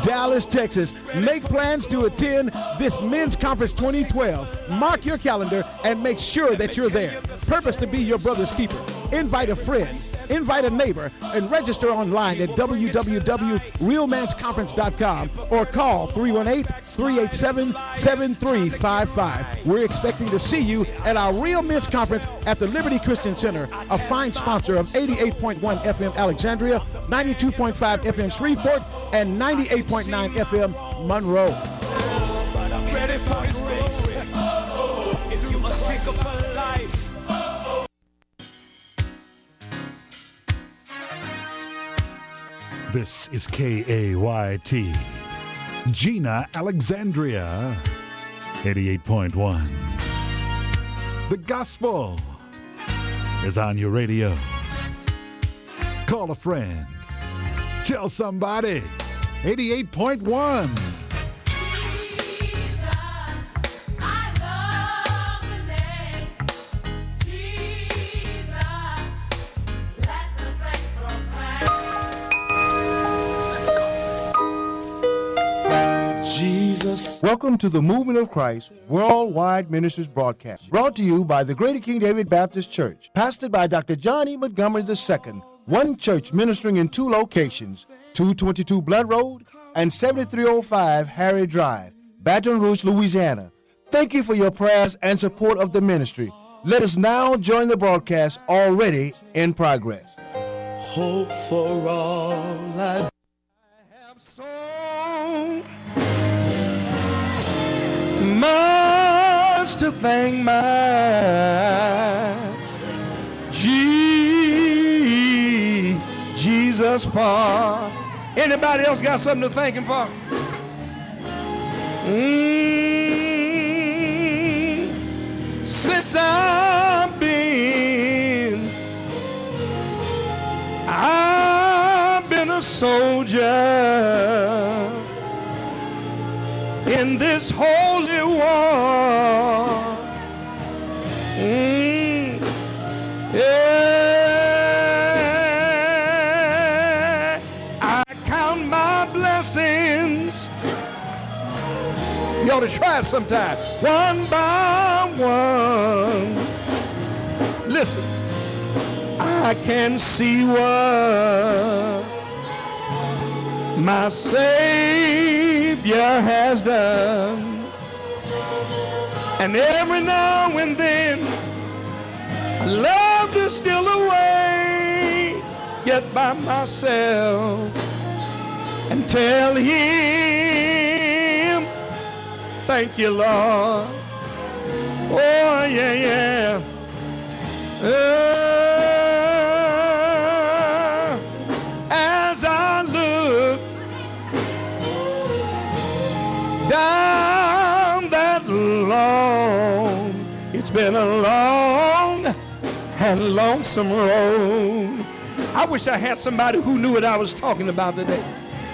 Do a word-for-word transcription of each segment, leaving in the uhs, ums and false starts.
Dallas, Texas. Make plans to attend this Men's Conference twenty twelve. Mark your calendar and make sure that you're there. Purpose to be your brother's keeper. Invite a friend, invite a neighbor, and register online at w w w dot real mans conference dot com or call three one eight, three eight seven, seven three five five. We're expecting to see you at our Real Men's Conference at the Liberty Christian Center, a fine sponsor of eighty-eight point one F M Alexandria, ninety-two point five F M Shreveport, and ninety-eight point nine F M Monroe. But I'm ready for his grace. If you are sick of a life. This is K A Y T, Gina, Alexandria, eighty-eight point one. The gospel is on your radio. Call a friend. Tell somebody. eighty-eight point one. Welcome to the Movement of Christ Worldwide Ministries broadcast, brought to you by the Greater King David Baptist Church, pastored by Doctor John E. Montgomery the Second, one church ministering in two locations, two twenty-two Blunt Road and seventy-three oh five Harry Drive, Baton Rouge, Louisiana. Thank you for your prayers and support of the ministry. Let us now join the broadcast already in progress. Hope for all I have sown. Much to thank my G- Jesus for. Anybody else got something to thank him for? Mm, since I've been, I've been a soldier in this holy war. Mm, yeah, I count my blessings. You ought to try it sometime. One by one. Listen, I can see what my Savior has done, and every now and then I love to steal away, get by myself and tell him, thank you, Lord. Oh yeah, yeah. Uh, as I look down that long, it's been a long and lonesome road. I wish I had somebody who knew what I was talking about today.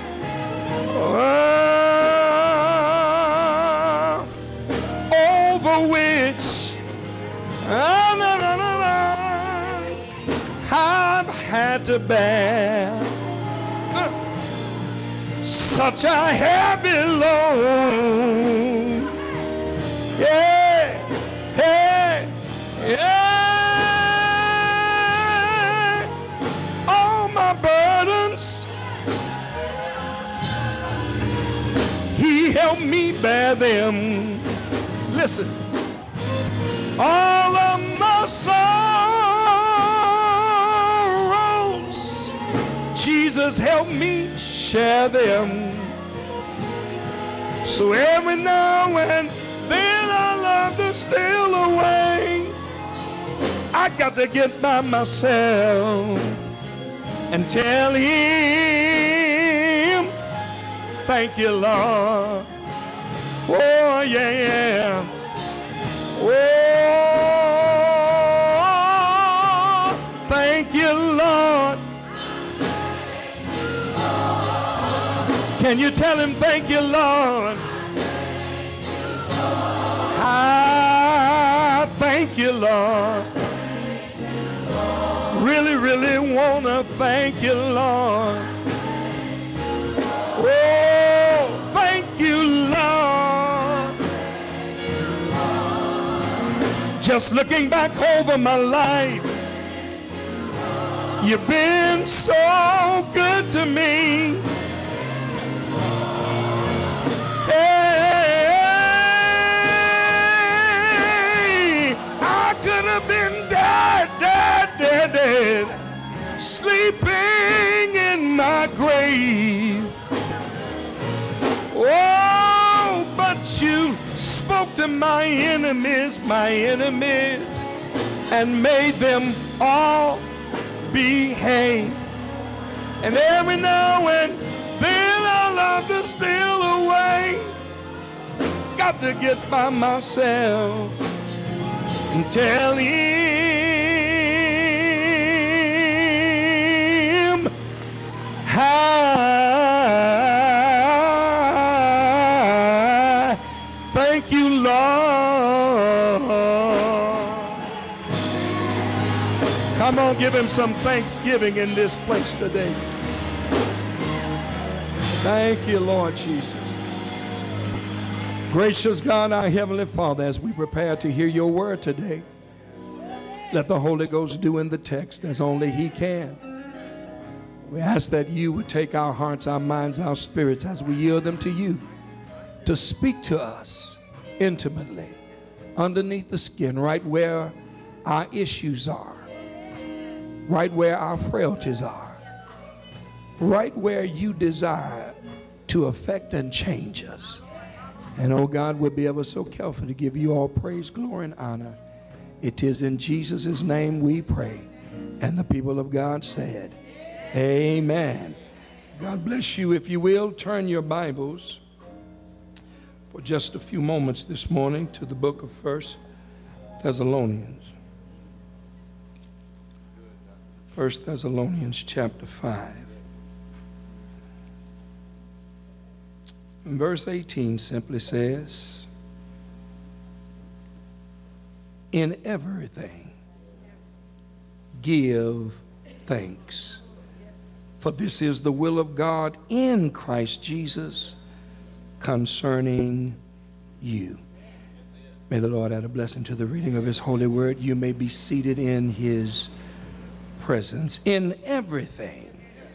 Uh, over which uh, no, no, no, no, I've had to bear uh, such a heavy load. Yeah, yeah, yeah. All my burdens, he helped me bear them. Listen, all of my sorrows, Jesus helped me share them. So every now and then I love to steal away. I got to get by myself and tell him, thank you, Lord. Oh, yeah, yeah. Oh, thank you, Lord. Can you tell him, thank you, Lord? I thank you, Lord. Really, really want to thank you, Lord. Oh, Just looking back over my life, you've been so good to me. Hey, I could have been dead, dead, dead, dead, sleeping in my grave. Oh, but you spoke to my enemies, my enemies, and made them all behave. And every now and then I love to steal away. Got to get by myself and tell him how. Thank you, Lord. Come on, give him some thanksgiving in this place today. Thank you, Lord Jesus. Gracious God, our Heavenly Father, as we prepare to hear your word today, let the Holy Ghost do in the text as only he can. We ask that you would take our hearts, our minds, our spirits as we yield them to you, to speak to us intimately, underneath the skin, right where our issues are, right where our frailties are, right where you desire to affect and change us. And oh God, we'll be ever so careful to give you all praise, glory, and honor. It is in Jesus' name we pray. And the people of God said, amen. God bless you. If you will, turn your Bibles for just a few moments this morning to the book of First Thessalonians. First Thessalonians chapter five. And verse eighteen simply says, in everything give thanks, for this is the will of God in Christ Jesus concerning you. May the Lord add a blessing to the reading of his holy word. You may be seated in his presence. In everything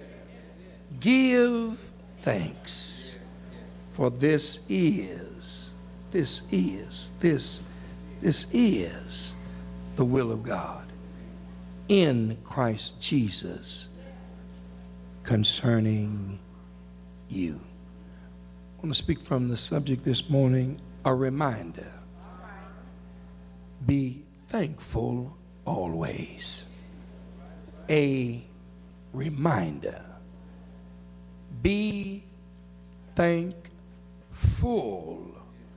give thanks, for this is, this is, this, this is the will of God in Christ Jesus concerning you. I want to speak from the subject this morning, a reminder. Be thankful always. A reminder. Be thankful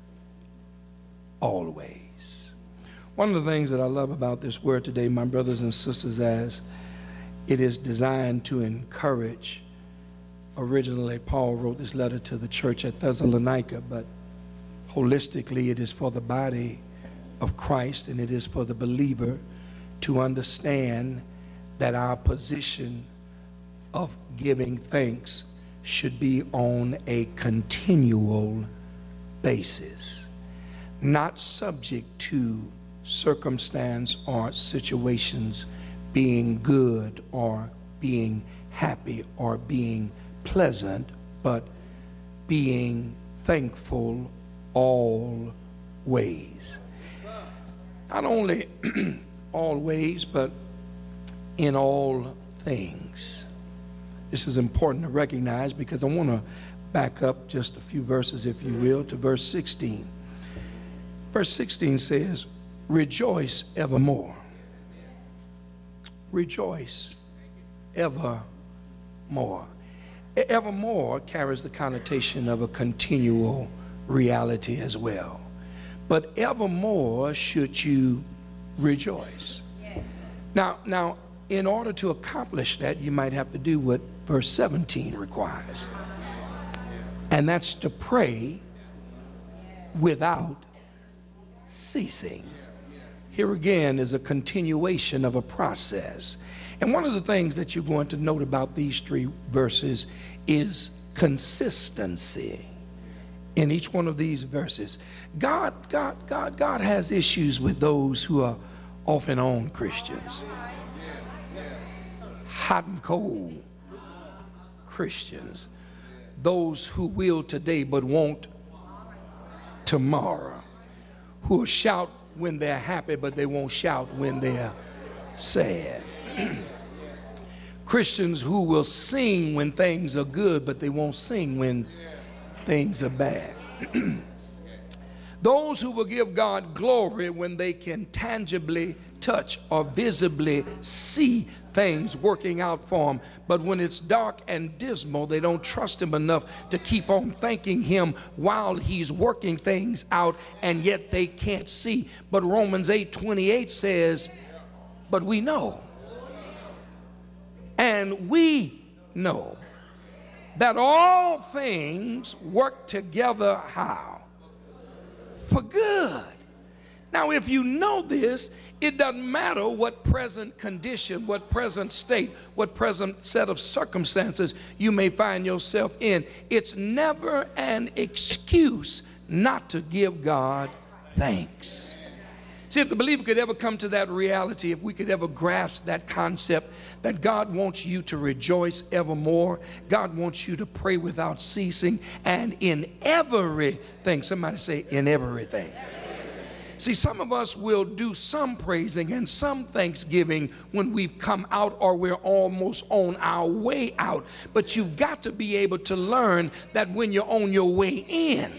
always. One of the things that I love about this word today, my brothers and sisters, as it is designed to encourage. Originally, Paul wrote this letter to the church at Thessalonica, but holistically, it is for the body of Christ, and it is for the believer to understand that our position of giving thanks should be on a continual basis, not subject to circumstance or situations being good or being happy or being pleasant, but being thankful always. Not only always, but in all things. This is important to recognize because I want to back up just a few verses, if you will, to verse sixteen. Verse sixteen says, rejoice evermore. Rejoice evermore. Evermore carries the connotation of a continual reality as well. But evermore should you rejoice. Now, now, in order to accomplish that, you might have to do what verse seventeen requires. And that's to pray without ceasing. Here again is a continuation of a process. And one of the things that you're going to note about these three verses is consistency in each one of these verses. God, God, God, God has issues with those who are off and on Christians. Hot and cold Christians. Those who will today but won't tomorrow. Who will shout when they're happy but they won't shout when they're sad. Christians who will sing when things are good but they won't sing when things are bad. Those who will give God glory when they can tangibly touch or visibly see things working out for them, but when it's dark and dismal, they don't trust him enough to keep on thanking him while he's working things out, and yet they can't see. But Romans eight twenty-eight says, but we know, and we know that all things work together how? For good. Now, if you know this, it doesn't matter what present condition, what present state, what present set of circumstances you may find yourself in. It's never an excuse not to give God thanks. See, if the believer could ever come to that reality, if we could ever grasp that concept that God wants you to rejoice evermore, God wants you to pray without ceasing, and in everything, somebody say, in everything. See, some of us will do some praising and some thanksgiving when we've come out or we're almost on our way out. But you've got to be able to learn that when you're on your way in,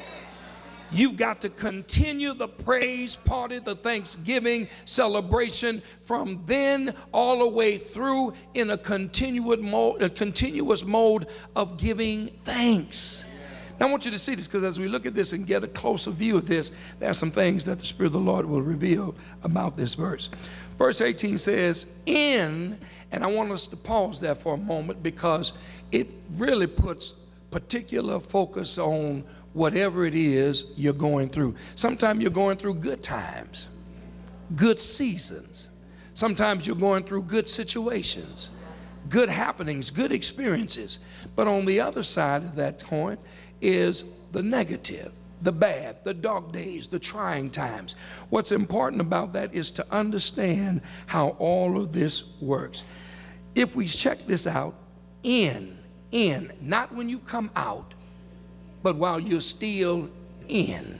you've got to continue the praise party, the Thanksgiving celebration from then all the way through in a continuous mode, a continuous mode of giving thanks. Now, I want you to see this, because as we look at this and get a closer view of this, there are some things that the Spirit of the Lord will reveal about this verse. Verse eighteen says, in, and I want us to pause there for a moment because it really puts particular focus on whatever it is you're going through. Sometimes you're going through good times, good seasons. Sometimes you're going through good situations, good happenings, good experiences. But on the other side of that coin is the negative, the bad, the dark days, the trying times. What's important about that is to understand how all of this works. If we check this out, in, in, not when you come out, but while you're still in.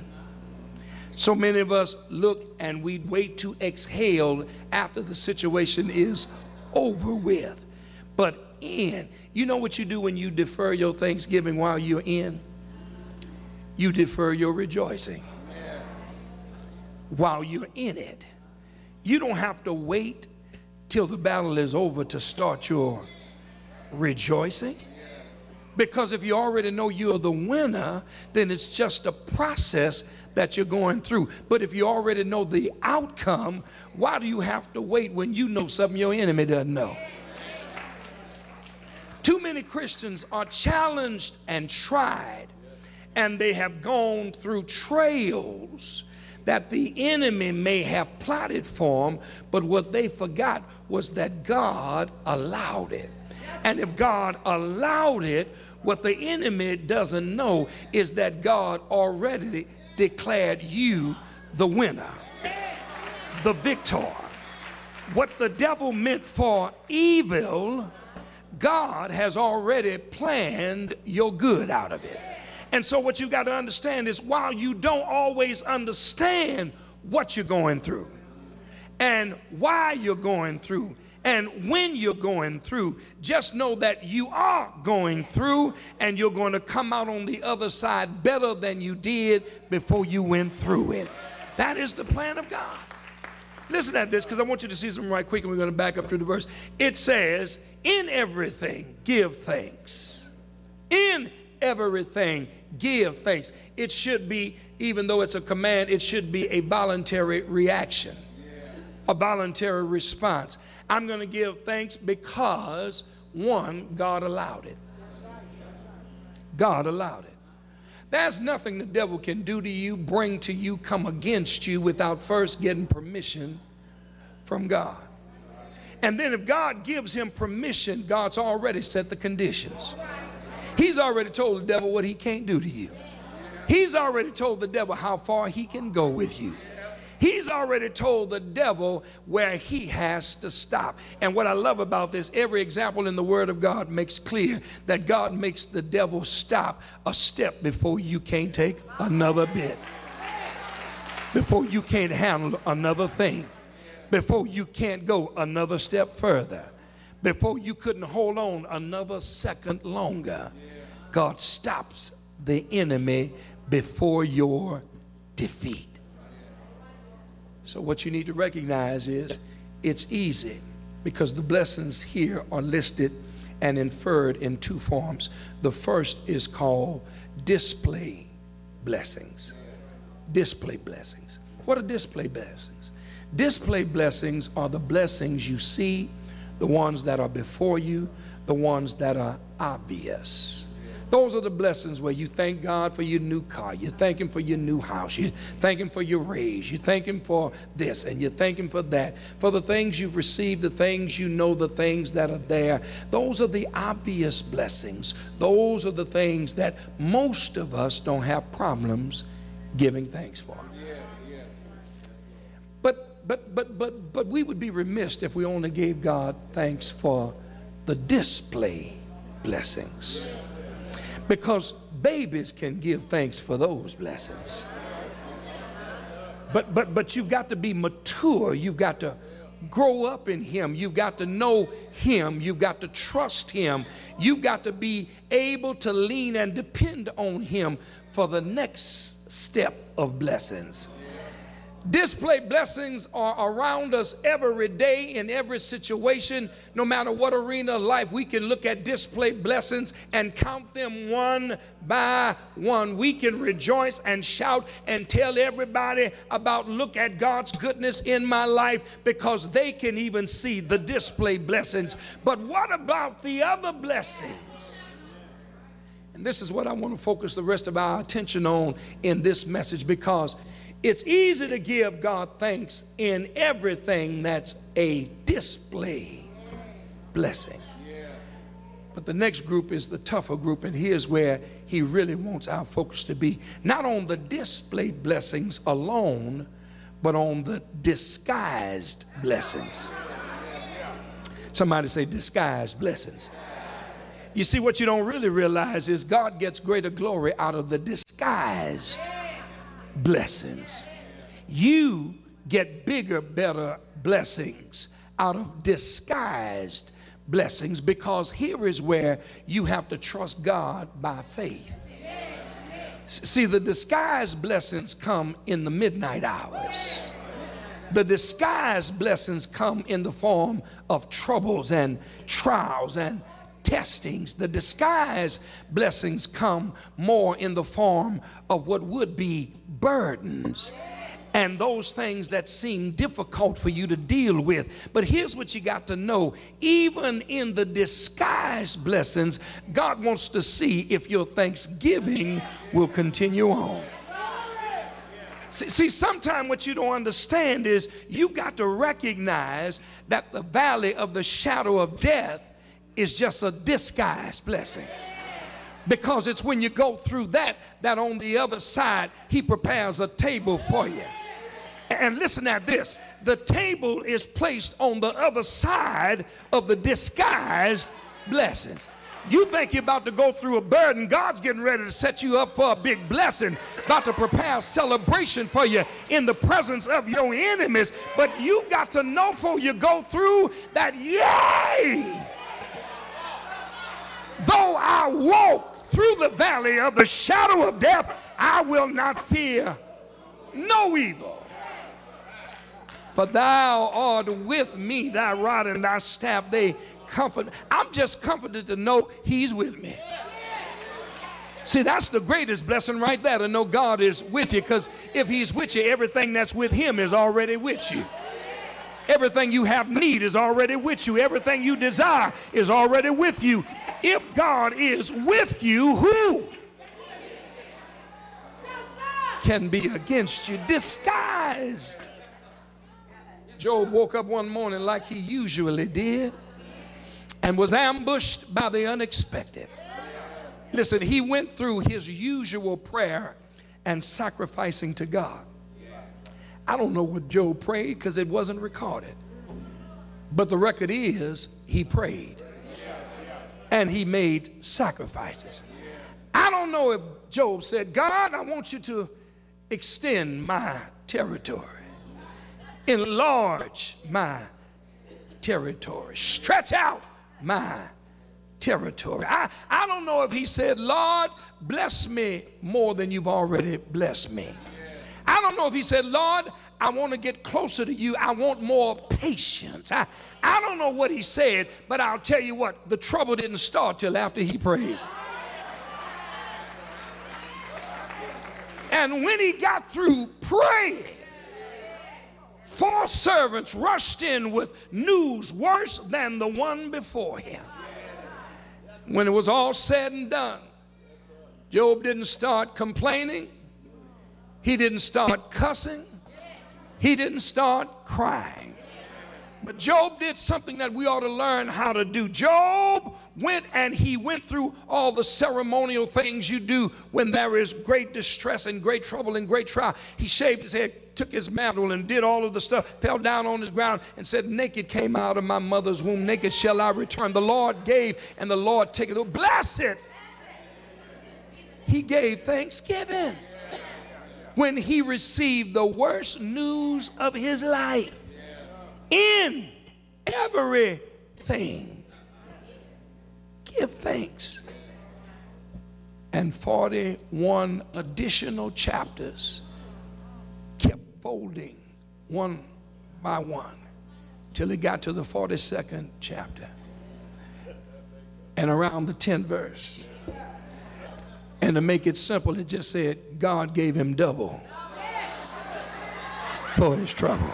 So many of us look and we wait to exhale after the situation is over with. But in, you know what you do when you defer your Thanksgiving while you're in? You defer your rejoicing while you're in it. You don't have to wait till the battle is over to start your rejoicing. Because if you already know you're the winner, then it's just a process that you're going through. But if you already know the outcome, why do you have to wait when you know something your enemy doesn't know? Too many Christians are challenged and tried, and they have gone through trails that the enemy may have plotted for them, but what they forgot was that God allowed it. And if God allowed it, what the enemy doesn't know is that God already declared you the winner, the victor. What the devil meant for evil, God has already planned your good out of it. And so what you got to understand is, while you don't always understand what you're going through and why you're going through and when you're going through, just know that you are going through, and you're going to come out on the other side better than you did before you went through it. That is the plan of God. Listen at this, because I want you to see something right quick, and we're going to back up through the verse. It says, in everything, give thanks. In everything, give thanks. It should be, even though it's a command, it should be a voluntary reaction, a voluntary response. I'm going to give thanks because, one, God allowed it. God allowed it. There's nothing the devil can do to you, bring to you, come against you without first getting permission from God. And then if God gives him permission, God's already set the conditions. He's already told the devil what he can't do to you. He's already told the devil how far he can go with you. He's already told the devil where he has to stop. And what I love about this, every example in the Word of God makes clear that God makes the devil stop a step before you can't take another bit, before you can't handle another thing, before you can't go another step further, before you couldn't hold on another second longer. God stops the enemy before your defeat. So what you need to recognize is it's easy, because the blessings here are listed and inferred in two forms. The first is called display blessings. Display blessings. What are display blessings? Display blessings are the blessings you see, the ones that are before you, the ones that are obvious. Those are the blessings where you thank God for your new car. You thank Him for your new house. You thank Him for your raise. You thank Him for this, and you thank Him for that. For the things you've received, the things you know, the things that are there. Those are the obvious blessings. Those are the things that most of us don't have problems giving thanks for. But, but, but, but, but we would be remiss if we only gave God thanks for the display blessings. Because babies can give thanks for those blessings. But, but, but you've got to be mature. You've got to grow up in Him. You've got to know Him. You've got to trust Him. You've got to be able to lean and depend on Him for the next step of blessings. Display blessings are around us every day in every situation. No matter what arena of life, we can look at display blessings and count them one by one. We can rejoice and shout and tell everybody about, look at God's goodness in my life, because they can even see the display blessings. But what about the other blessings? And this is what I want to focus the rest of our attention on in this message, because it's easy to give God thanks in everything that's a display blessing. But the next group is the tougher group, and here's where He really wants our focus to be. Not on the displayed blessings alone, but on the disguised blessings. Somebody say disguised blessings. You see, what you don't really realize is God gets greater glory out of the disguised blessings. You get bigger, better blessings out of disguised blessings, because here is where you have to trust God by faith. See, the disguised blessings come in the midnight hours. The disguised blessings come in the form of troubles and trials and testings. The disguised blessings come more in the form of what would be burdens and those things that seem difficult for you to deal with. But here's what you got to know. Even in the disguised blessings, God wants to see if your thanksgiving will continue on. See, see sometimes what you don't understand is you've got to recognize that the valley of the shadow of death is just a disguised blessing. Because it's when you go through that, that on the other side, He prepares a table for you. And listen at this. The table is placed on the other side of the disguised blessings. You think you're about to go through a burden. God's getting ready to set you up for a big blessing, about to prepare a celebration for you in the presence of your enemies. But you got to know before you go through that, yay! Though I walk through the valley of the shadow of death, I will not fear no evil. For thou art with me, thy rod and thy staff, they comfort. I'm just comforted to know He's with me. See, that's the greatest blessing right there, to know God is with you, because if He's with you, everything that's with Him is already with you. Everything you have need is already with you. Everything you desire is already with you. If God is with you, who can be against you? Disguised. Job woke up one morning like he usually did and was ambushed by the unexpected. Listen, he went through his usual prayer and sacrificing to God. I don't know what Job prayed because it wasn't recorded. But the record is he prayed and he made sacrifices. I don't know if Job said, God, I want you to extend my territory, enlarge my territory, stretch out my territory. I, I don't know if he said, Lord, bless me more than you've already blessed me. I don't know if he said, Lord, I want to get closer to you. I want more patience. I, I don't know what he said, but I'll tell you what, the trouble didn't start till after he prayed. And when he got through praying, four servants rushed in with news worse than the one before him. When it was all said and done, Job didn't start complaining. He didn't start cussing. He didn't start crying. But Job did something that we ought to learn how to do. Job went and he went through all the ceremonial things you do when there is great distress and great trouble and great trial. He shaved his head, took his mantle and did all of the stuff, fell down on his ground and said, naked came out of my mother's womb, naked shall I return. The Lord gave and the Lord taketh. Blessed. He gave thanksgiving when he received the worst news of his life. In everything, give thanks. And forty-one additional chapters kept folding one by one till he got to the forty-second chapter and around the tenth verse. And to make it simple, it just said God gave him double for his trouble.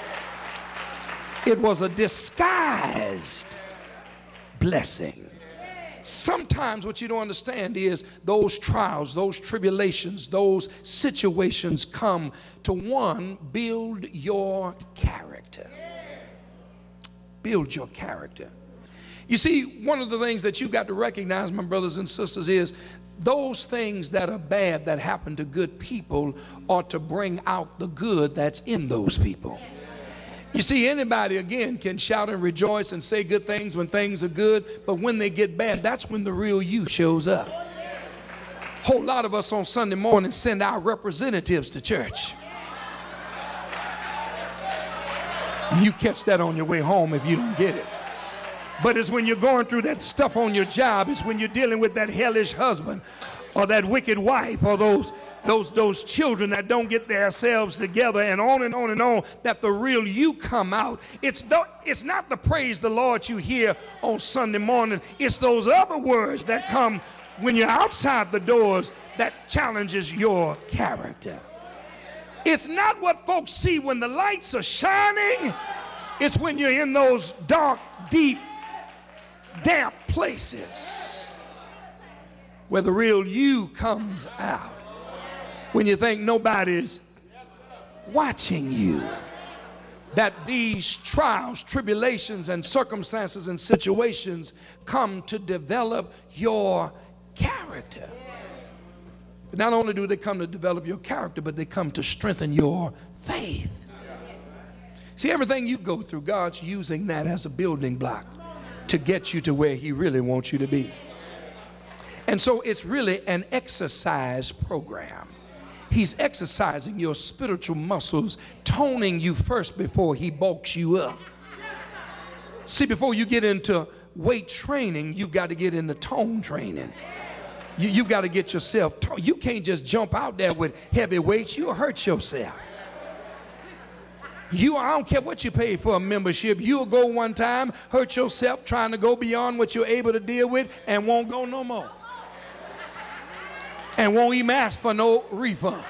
It was a disguised blessing. Sometimes what you don't understand is those trials, those tribulations, those situations come to, one, build your character. Build your character. You see, one of the things that you got to recognize, my brothers and sisters, is those things that are bad that happen to good people are to bring out the good that's in those people. You see, anybody, again, can shout and rejoice and say good things when things are good, but when they get bad, that's when the real you shows up. A whole lot of us on Sunday morning send our representatives to church. You catch that on your way home if you don't get it. But it's when you're going through that stuff on your job, it's when you're dealing with that hellish husband or that wicked wife or those those those children that don't get themselves together, and on and on and on, that the real you come out. It's the, it's not the praise the Lord you hear on Sunday morning. It's those other words that come when you're outside the doors that challenges your character. It's not what folks see when the lights are shining. It's when you're in those dark, deep, damp places where the real you comes out. When you think nobody's watching you, that these trials, tribulations, and circumstances and situations come to develop your character. But not only do they come to develop your character, but they come to strengthen your faith. See, everything you go through, God's using that as a building block to get you to where he really wants you to be. And so it's really an exercise program. He's exercising your spiritual muscles, toning you first before he bulks you up. See, before you get into weight training, you got to get into tone training. You, you got to get yourself toned. You can't just jump out there with heavy weights. You'll hurt yourself. You, I don't care what you pay for a membership. You'll go one time, hurt yourself trying to go beyond what you're able to deal with, and won't go no more. And won't even ask for no refund.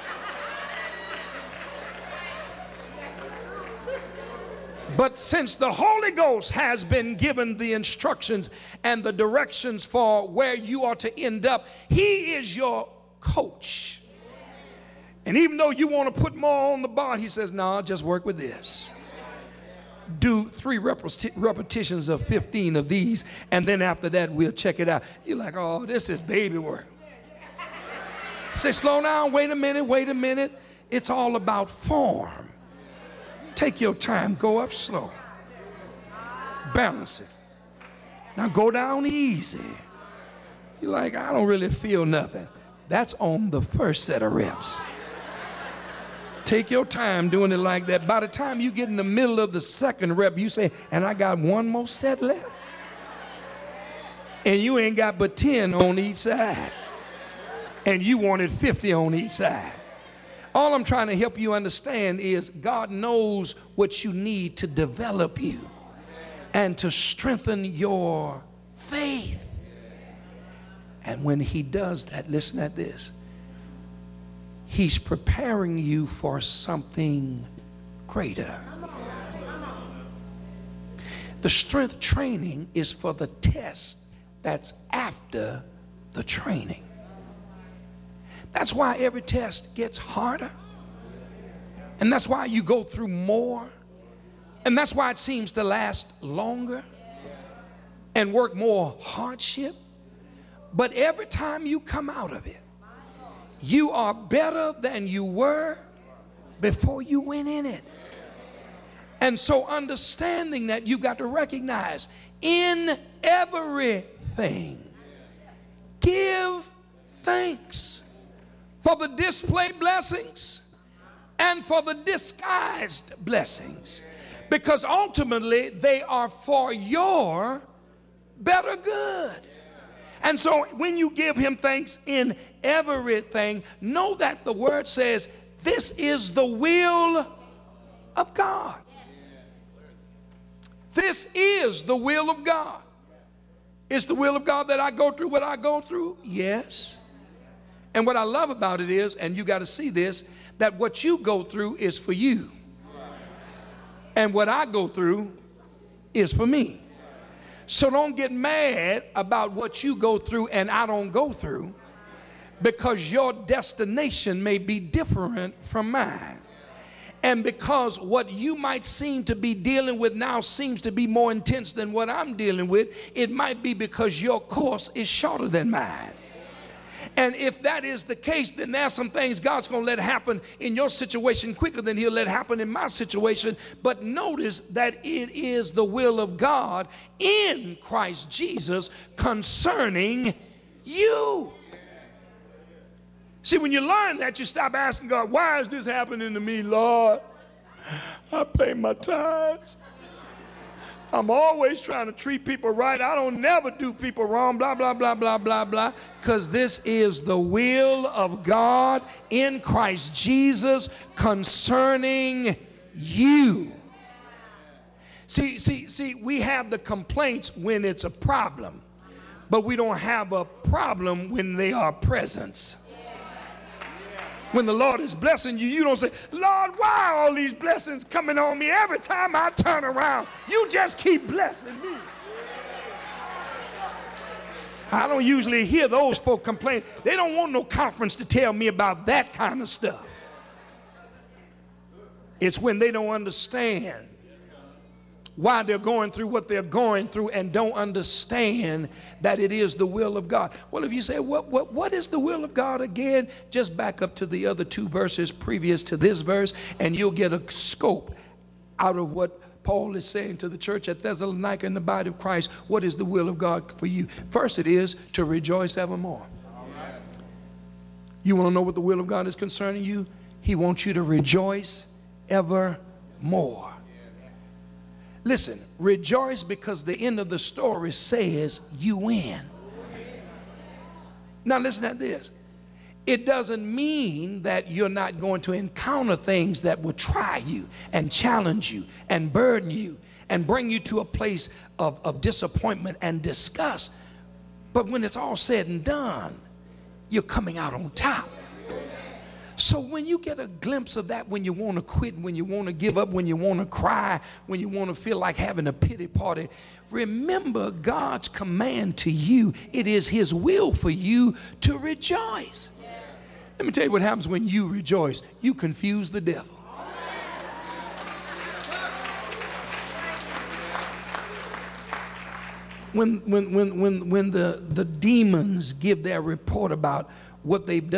But since the Holy Ghost has been given the instructions and the directions for where you are to end up, he is your coach. And even though you want to put more on the bar, he says, no, nah, just work with this. Do three repeti- repetitions of fifteen of these, and then after that, we'll check it out. You're like, oh, this is baby work. Say, slow down, wait a minute, wait a minute. It's all about form. Take your time, go up slow. Balance it. Now go down easy. You're like, I don't really feel nothing. That's on the first set of reps. Take your time doing it like that. By the time you get in the middle of the second rep, you say, and I got one more set left. And you ain't got but ten on each side. And you wanted fifty on each side. All I'm trying to help you understand is God knows what you need to develop you and to strengthen your faith. And when he does that, listen at this. He's preparing you for something greater. The strength training is for the test that's after the training. That's why every test gets harder. And that's why you go through more. And that's why it seems to last longer and work more hardship. But every time you come out of it, you are better than you were before you went in it. And so understanding that, you've got to recognize in everything, give thanks for the displayed blessings and for the disguised blessings, because ultimately they are for your better good. And so when you give him thanks in everything, know that the word says this is the will of God. This is the will of God. It's the will of God that I go through what I go through? Yes. And what I love about it is, and you got to see this, that what you go through is for you. And what I go through is for me. So don't get mad about what you go through and I don't go through, because your destination may be different from mine. And because what you might seem to be dealing with now seems to be more intense than what I'm dealing with, it might be because your course is shorter than mine. And if that is the case, then there's some things God's going to let happen in your situation quicker than he'll let happen in my situation. But notice that it is the will of God in Christ Jesus concerning you. See, when you learn that, you stop asking God, why is this happening to me, Lord? I pay my tithes. I'm always trying to treat people right. I don't never do people wrong, blah, blah, blah, blah, blah, blah. Because this is the will of God in Christ Jesus concerning you. See, see, see, we have the complaints when it's a problem, but we don't have a problem when they are presents. When the Lord is blessing you, you don't say, Lord, why are all these blessings coming on me every time I turn around? You just keep blessing me. I don't usually hear those folk complain. They don't want no conference to tell me about that kind of stuff. It's when they don't understand why they're going through what they're going through and don't understand that it is the will of God. Well, if you say, what, what, what is the will of God again? Just back up to the other two verses previous to this verse, and you'll get a scope out of what Paul is saying to the church at Thessalonica in the body of Christ. What is the will of God for you? First, it is to rejoice evermore. You want to know what the will of God is concerning you? He wants you to rejoice evermore. Listen, rejoice because the end of the story says you win. Now listen at this. It doesn't mean that you're not going to encounter things that will try you and challenge you and burden you and bring you to a place of, of disappointment and disgust. But when it's all said and done, you're coming out on top. So when you get a glimpse of that, when you want to quit, when you want to give up, when you want to cry, when you want to feel like having a pity party, remember God's command to you. It is his will for you to rejoice. Let me tell you what happens when you rejoice. You confuse the devil. When, when, when, when, when the, the demons give their report about what they've done